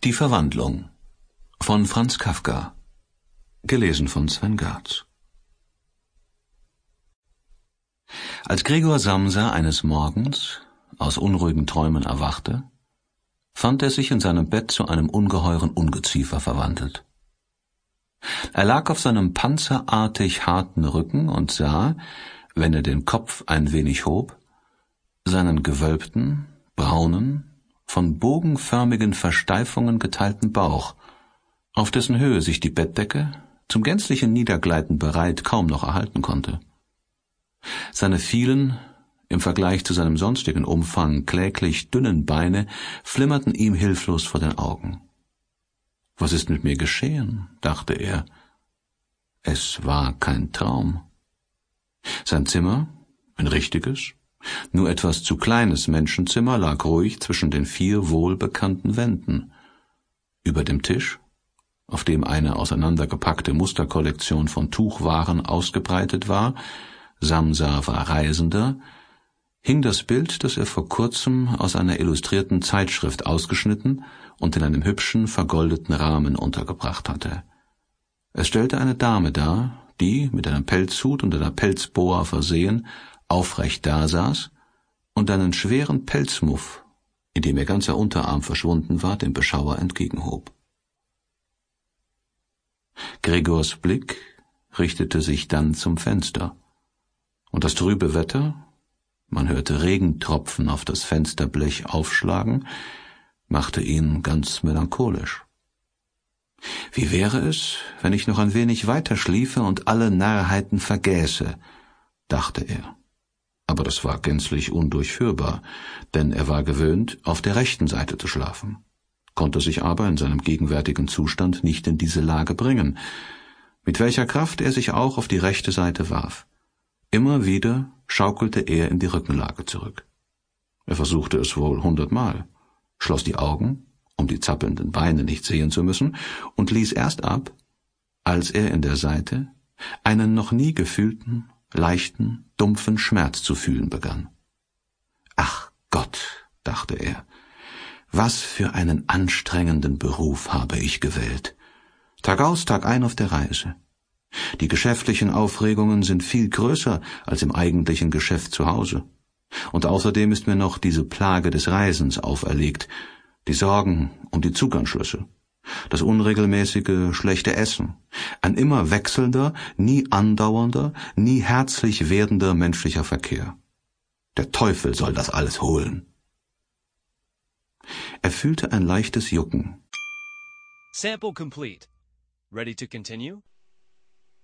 Die Verwandlung von Franz Kafka. Gelesen von Sven Gartz. Als Gregor Samsa eines Morgens aus unruhigen Träumen erwachte, fand er sich in seinem Bett zu einem ungeheuren Ungeziefer verwandelt. Er lag auf seinem panzerartig harten Rücken und sah, wenn er den Kopf ein wenig hob, seinen gewölbten, braunen, von bogenförmigen Versteifungen geteilten Bauch, auf dessen Höhe sich die Bettdecke, zum gänzlichen Niedergleiten bereit, kaum noch erhalten konnte. Seine vielen, im Vergleich zu seinem sonstigen Umfang kläglich dünnen Beine flimmerten ihm hilflos vor den Augen. »Was ist mit mir geschehen?« dachte er. Es war kein Traum. Sein Zimmer, ein richtiges, nur etwas zu kleines Menschenzimmer, lag ruhig zwischen den 4 wohlbekannten Wänden. Über dem Tisch, auf dem eine auseinandergepackte Musterkollektion von Tuchwaren ausgebreitet war, Samsa war Reisender, hing das Bild, das er vor kurzem aus einer illustrierten Zeitschrift ausgeschnitten und in einem hübschen, vergoldeten Rahmen untergebracht hatte. Es stellte eine Dame dar, die, mit einem Pelzhut und einer Pelzboa versehen, aufrecht dasaß und einen schweren Pelzmuff, in dem ihr ganzer Unterarm verschwunden war, dem Beschauer entgegenhob. Gregors Blick richtete sich dann zum Fenster, und das trübe Wetter, man hörte Regentropfen auf das Fensterblech aufschlagen, machte ihn ganz melancholisch. Wie wäre es, wenn ich noch ein wenig weiter schliefe und alle Narrheiten vergäße, dachte er. Aber das war gänzlich undurchführbar, denn er war gewöhnt, auf der rechten Seite zu schlafen, konnte sich aber in seinem gegenwärtigen Zustand nicht in diese Lage bringen, mit welcher Kraft er sich auch auf die rechte Seite warf. Immer wieder schaukelte er in die Rückenlage zurück. Er versuchte es wohl 100-mal, schloss die Augen, um die zappelnden Beine nicht sehen zu müssen, und ließ erst ab, als er in der Seite einen noch nie gefühlten, leichten, dumpfen Schmerz zu fühlen begann. »Ach Gott«, dachte er, »was für einen anstrengenden Beruf habe ich gewählt. Tagaus, Tagein auf der Reise. Die geschäftlichen Aufregungen sind viel größer als im eigentlichen Geschäft zu Hause. Und außerdem ist mir noch diese Plage des Reisens auferlegt, die Sorgen um die Zuganschlüsse, das unregelmäßige, schlechte Essen, ein immer wechselnder, nie andauernder, nie herzlich werdender menschlicher Verkehr. Der Teufel soll das alles holen.« Er fühlte ein leichtes Jucken. Sample complete. Ready to continue?